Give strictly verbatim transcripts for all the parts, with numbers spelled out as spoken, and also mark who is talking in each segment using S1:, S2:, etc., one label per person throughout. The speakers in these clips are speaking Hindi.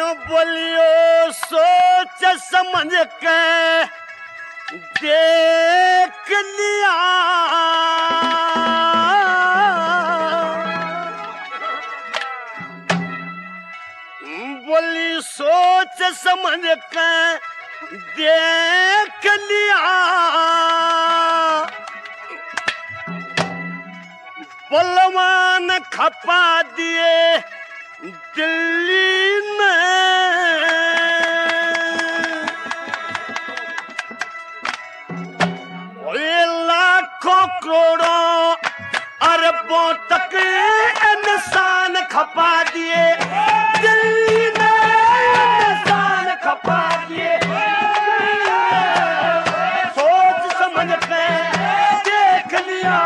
S1: न्यू बोलियो सोच समझ के देख लिया, बोली सोच समझ के देख लिया, बलवान खपा दिए दिल्ली में, लाखों करोड़ों अरबों तक इंसान खपा दिए दिल्ली में, इंसान खपा दिए, सोच समझ के देख लिया,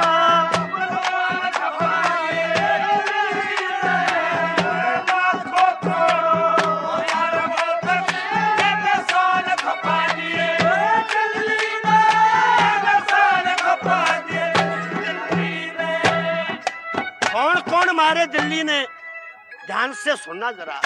S1: मारे दिल्ली ने, ध्यान से सुनना जरा।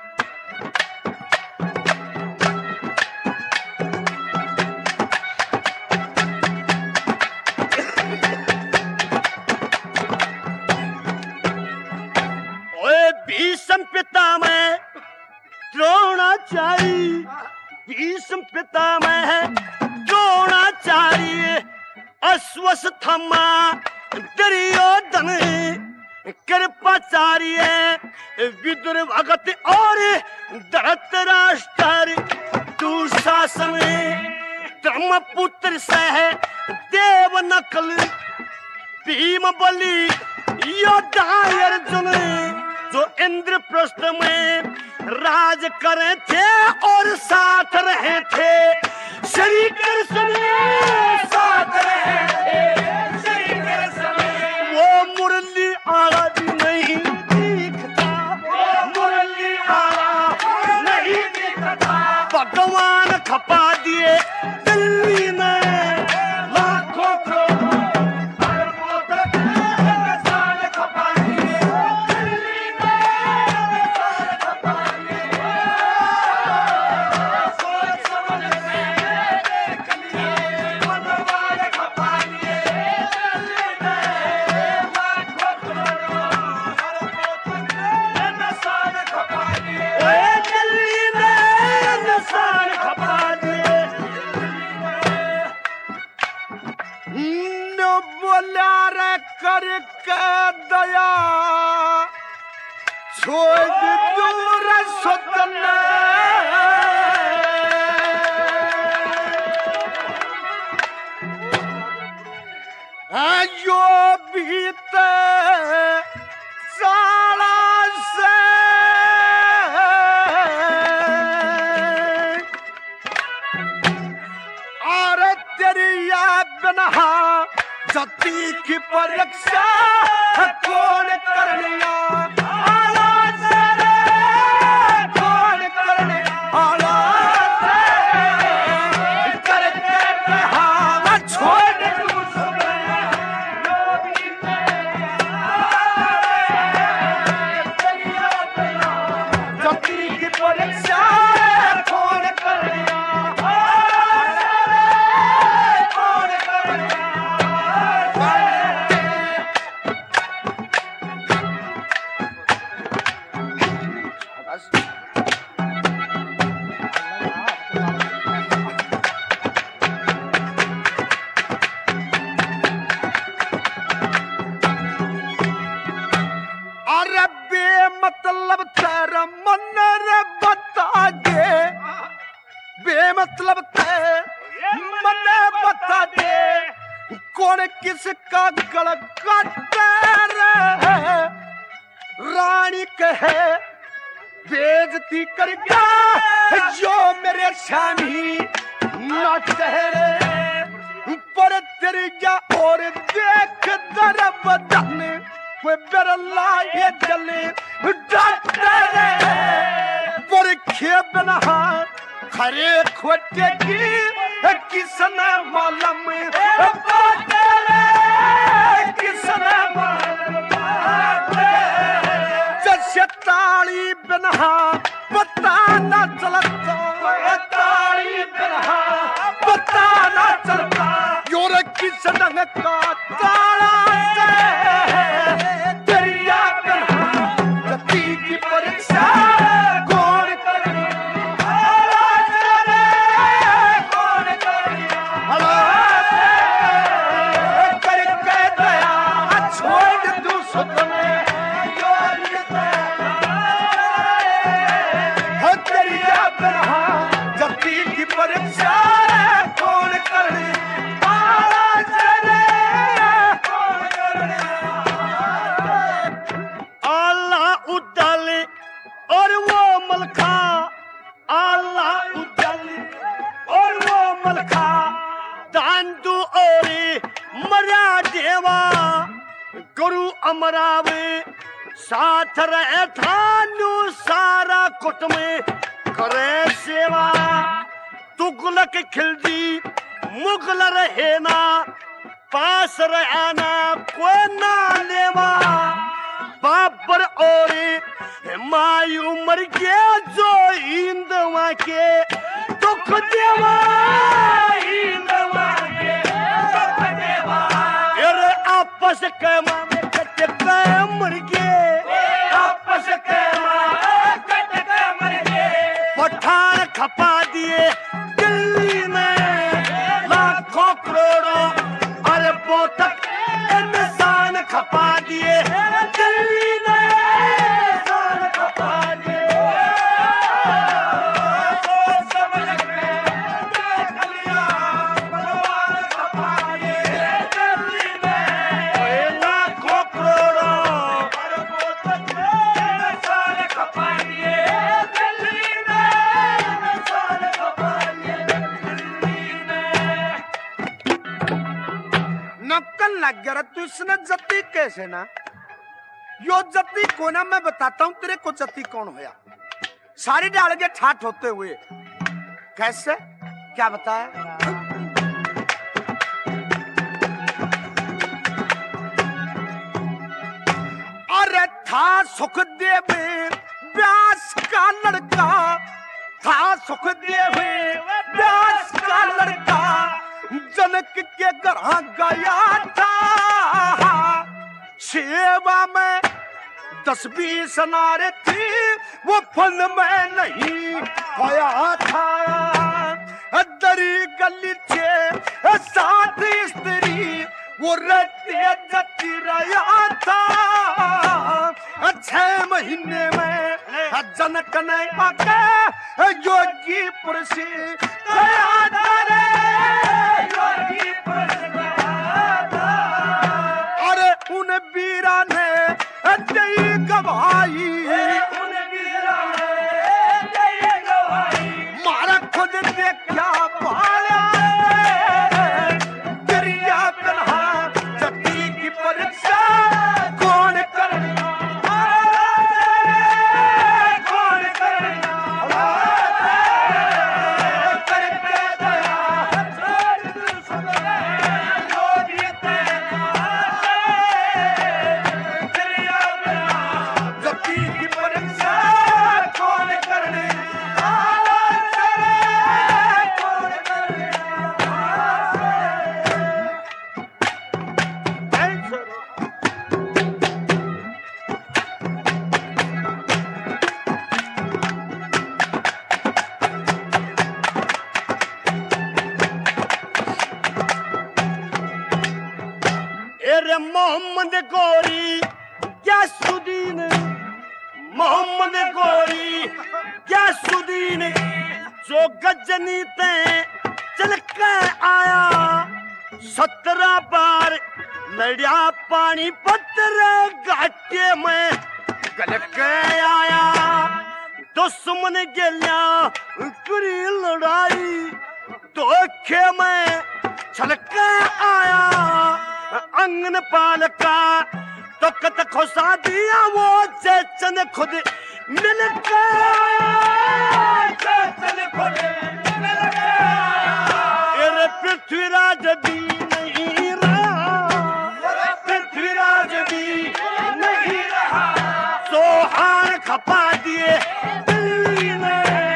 S1: ओए भीष्म पितामह द्रोणाचार्य, भीष्म पितामह द्रोणाचार्य, अश्वत्थामा दुर्योधन कृपाचार्य, विदुर भगत और धृतराष्ट्र, दुशासन धर्मपुत्र सह देव नकल, भीम बलि योद्धा अर्जुन, जो इंद्रप्रस्थ में राज करे थे और साथ रहे थे, श्री कृष्ण साथ रहे थे, श्री कृष्ण वो मुरली आला भी नहीं दिखता, मुरली आला नहीं दिखता, भगवान खपा दिए दिल्ली में, लाखों करोड़ों अरबों तक इंसान खपा दिए दिल्ली में, इंसान खपा दिए, सोच समझ के देख लिए, भगवान खपा दिए दिल्ली में, बोला रे करके दया छोड़ दूर सतना, जो बीते साला से और तेरी याद बिना जती की परीक्षा कौन करनिया, आलाज रे कौन करने, आलाज करके हाँ छोड़ दूँ समय, जती की परीक्षा कौन करनिया, कौन करनिया, मतलब तेरा मन रे बता दे, बेमतलब तेरा मन बता दे, कौन किसका गला काटे रे, रानी कहे बेइज्जती कर गया जो मेरे स्वामी ना चेहरे पर तेरी जा और देख दर बदन कोई बेरला ये जले डॉक्टर पर खेब ना खरे खोटे की किसने मालूम किसने मालूम जैसे ताली बिना पता ना चलता ताली बिना पता ना चलता योर किस ढंग का ताला से दरिया बिना गति की परीक्षा कौन करे कौन करे करके दया छोड़ दूं सुध में दरिया बिना गति की परीक्षा कौन करे
S2: आला उडाले और वो मलखा आला उडाले और वो मलखा दांडू ओरे मरा देवा गुरु अमरावे साथ रहे थानू सारा कुट में करे सेवा तुगलक खिलदी मुगल रहे ना पास रहना कोई ना लेवा बाबर और मायू मर गया जो इंदवा के दुख देवा इंदवा के दुख देवा अरे आपस के मामे कटे के मर गए आपस के मामे कटे के मर गए पठान खपा दिए दिल्ली में लाखों करोड़ों अरबों तक इंसान खपा दिए दिल्ली ने इंसान खपा दिए सोच समझ के देख लिया भगवान खपा दिए दिल्ली में लाखों करोड़ों अरबों तक इंसान खपा दिए दिल्ली ने इंसान खपा दिए दिल्ली में
S1: नक्कल लग गया तू इसने जत्ती कैसे ना यो जत्ती को ना मैं बताता हूँ तेरे को जत्ती कौन होया सारी डाल के ठाठ होते हुए कैसे क्या बताया अरे था सुखदेव व्यास का लड़का था सुखदेव व्यास का लड़का जनक के घर गया था सेवा में दस बीस नारे थी वो फन में नहीं होया था दरी गली छे साथ स्त्री वो रहते जती रहा था छह महीने में जनक ने आके योगी पुरुषी गया था योगी पुरुष अरे उन वीरा ने दई गवाई उन वीरा ने दई गवाई मारा खुद देखा पाया दरिया बिना जती की परीक्षा कौन करना कौन करना करके दया छोड़ दूं सुध में योगी तेरा दरिया बिना गति की परीक्षा कौन करने कौन करने
S2: एरे मोहम्मद गोरी गैसुद्दीन मोहम्मद गोरी गैसुद्दीन जो गजनी ते चल के आया सत्रह बार लड़िया पानी पत्थर घाटे में गल के आया दुश्मन गेलिया करी लड़ाई धोखे में चल के आया अंगन पाल का तो कत खुशा दिया वो चेचन खुद मिल चेचन खुद मिल गया पृथ्वीराज भी नहीं रहा पृथ्वीराज भी नहीं रहा सोहान खपा दिए दिल्ली में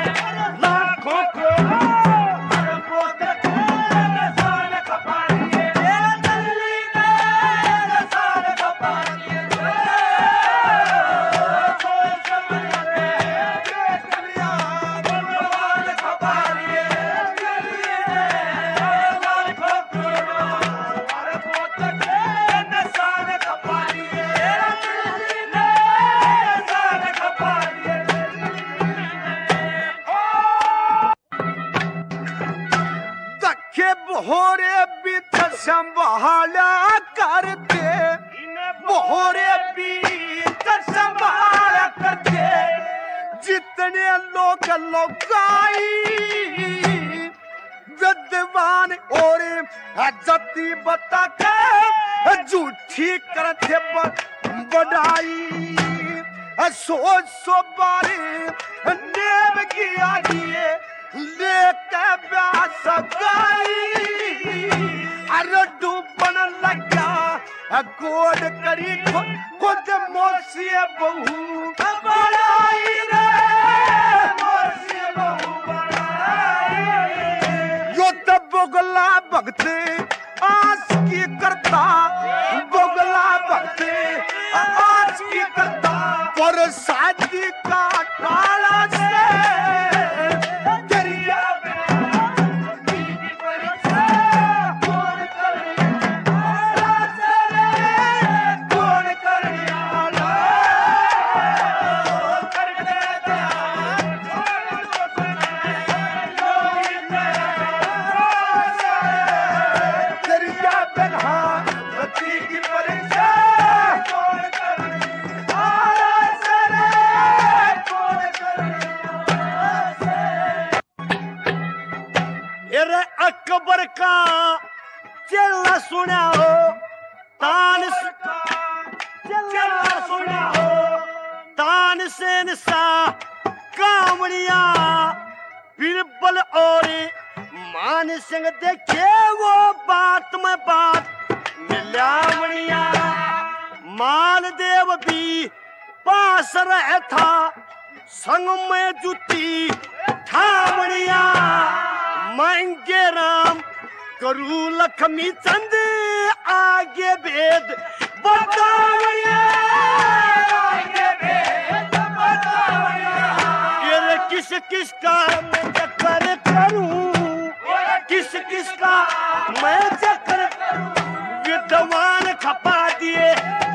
S1: ने लोग लोगाई विद्वान और जति बता के झूठी करते बढ़ाई सोच सो बारे नेम किया दिए लेके ब्यास गाई अरे डूबन लगा गोद करी खुद मोसिए बहू बढ़ाई रे मोसिए बहू बढ़ाई यो तब बोगला भगते आस की करता बोगला भगते आस की करता पर शादी का काला से
S2: अकबर का चेला सुना हो तान चेला सुना हो तान सेन सा कामड़िया बिरबल और मान सिंह देखे वो बात में बात मिलावड़िया मालदेव भी पास रह था संग में जुती ठावड़िया मांगे राम करू लक्ष्मी चंद आगे भेद बतावड़िया आगे भेद बतावड़िया ये किस किस का मैं चक्कर करूं किस किस का मैं चक्कर करूं विद्वान खपा दिए